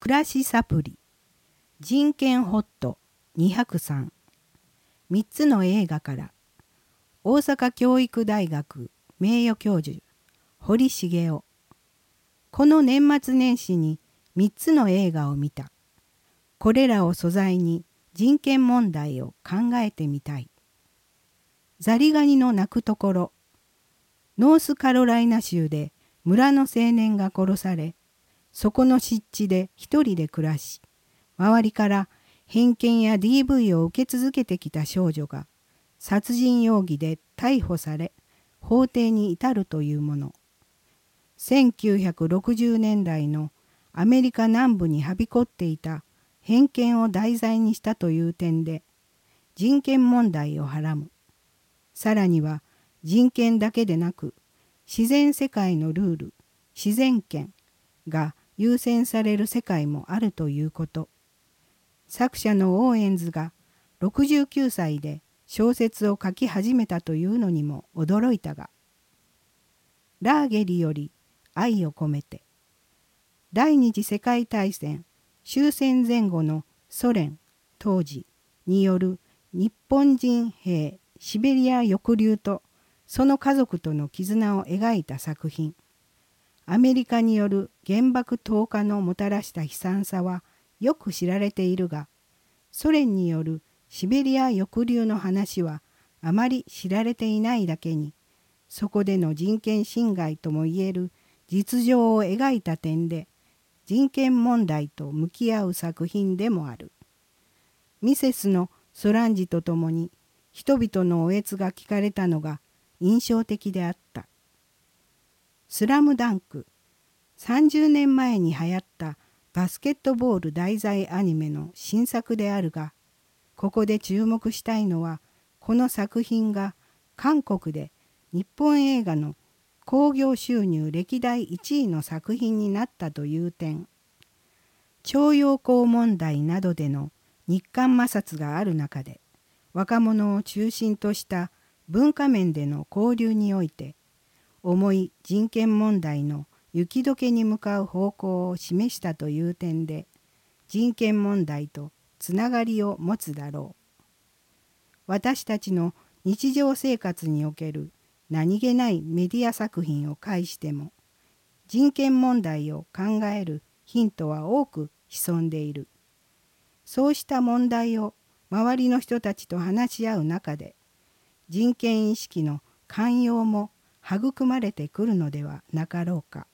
暮らしサプリ、人権ホット203、3つの映画から、大阪教育大学名誉教授、堀茂雄。この年末年始に3つの映画を見た。これらを素材に人権問題を考えてみたい。ザリガニの鳴くところ。ノースカロライナ州で村の青年が殺され、そこの湿地で一人で暮らし、周りから偏見や DV を受け続けてきた少女が殺人容疑で逮捕され、法廷に至るというもの。1960年代のアメリカ南部にはびこっていた偏見を題材にしたという点で、人権問題をはらむ。さらには人権だけでなく、自然世界のルール、自然権が優先される世界もあるということ。作者のオーエンズが69歳で小説を書き始めたというのにも驚いたが、ラーゲリより愛を込めて。第二次世界大戦終戦前後のソ連当時による日本人兵シベリア抑留とその家族との絆を描いた作品。アメリカによる原爆投下のもたらした悲惨さはよく知られているが、ソ連によるシベリア抑留の話はあまり知られていないだけに、そこでの人権侵害ともいえる実情を描いた点で、人権問題と向き合う作品でもある。ミセスのソランジとともに人々のおえつが聞かれたのが印象的であった。スラムダンク、30年前に流行ったバスケットボール題材アニメの新作であるが、ここで注目したいのは、この作品が韓国で日本映画の興行収入歴代1位の作品になったという点。徴用工問題などでの日韓摩擦がある中で、若者を中心とした文化面での交流において、重い人権問題の雪解けに向かう方向を示したという点で、人権問題とつながりを持つだろう。私たちの日常生活における何気ないメディア作品を介しても、人権問題を考えるヒントは多く潜んでいる。そうした問題を周りの人たちと話し合う中で、人権意識の寛容も育まれてくるのではなかろうか。